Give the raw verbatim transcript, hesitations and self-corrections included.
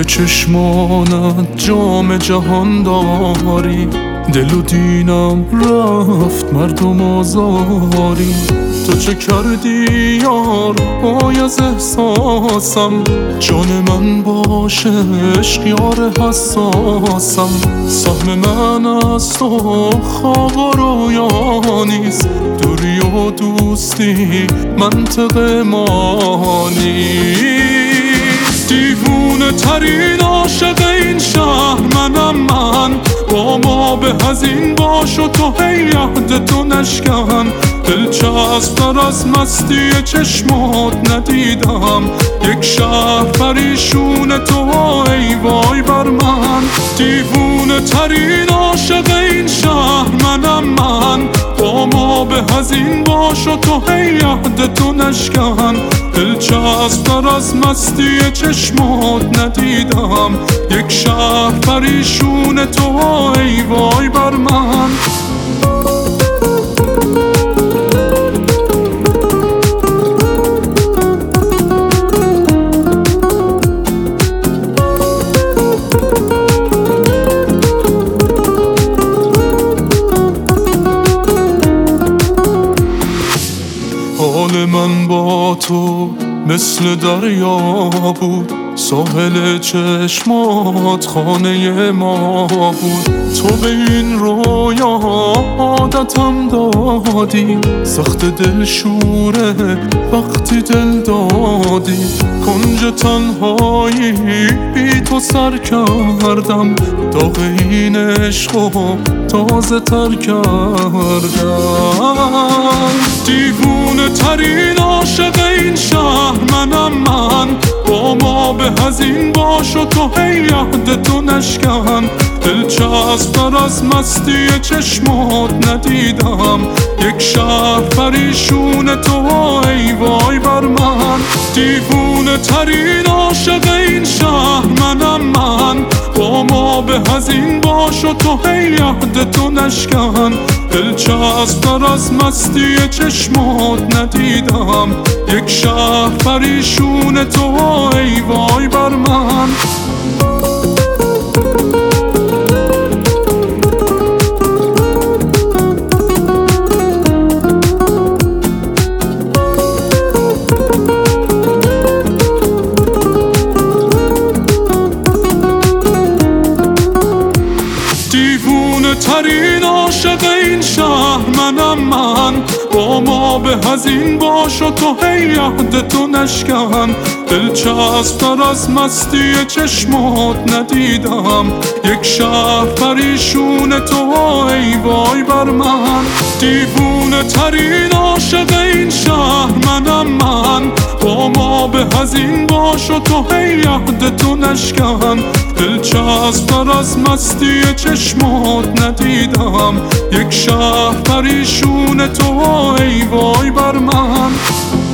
چشمانت جام جهان داری، دل و دینم رفت مردم آزاری. تو چه کردی یار پای از احساسم، جان من باشه عشق یار حساسم. سهم من از تو خواب و رویا نیست، دوری و دوستی منطق ما نیست. دیوونه ترین عاشق این شهر منم من، با ما به هزین باش و تو هی یاد تو نشکن. دلچسب‌تر از مستی چشمات ندیدم، یک شهر پریشون تو ای وای بر من. دیوونه ترین عاشق این شهر منم من، با ما به هزین باش و تو هی یاد تو نشکن. دلچسب‌تر از مستی چشمات ندیدم، یک شهر پریشون تو ای وای بر من. حال من با تو مثل دریا بود، ساحل چشمات خانه ما بود. تو به این رویا عادتم دادی، سخت دل شوره وقتی دل دادی. کنج تنهایی بی تو سر کردم، داغ این عشقو تازه تر کردم. دیوونه ترین عاشق این شهر منم من، با ما به هزین باش و تو هی یاد تو نشکن. دلچسب‌تر از مستی چشمات ندیدم، یک شهر پریشون تو ای وای بر من. دیوونه ترین عاشق این شهر منم من، با ما به هزین باش و تو هی یاد تو نشکن. دلچسب‌تر از مستی چشمات ندیدم، یک شهر پریشون تو ای وای بر من. دیوونه ترین عاشق این شهر منم من، با ما به هزین باش و تو هی یاد تو نشکن. دلچسب‌تر از مستی چشمات ندیدم، یک شهر پریشون تو ای وای بر من. دیوونه ترین عاشق این شهر منم من، با ما به هزین باش و تو هی یاد تو نشکن. دلچسب‌تر از مستی چشمات ندیدم، یک شهر پریشون تو ای وای بر من.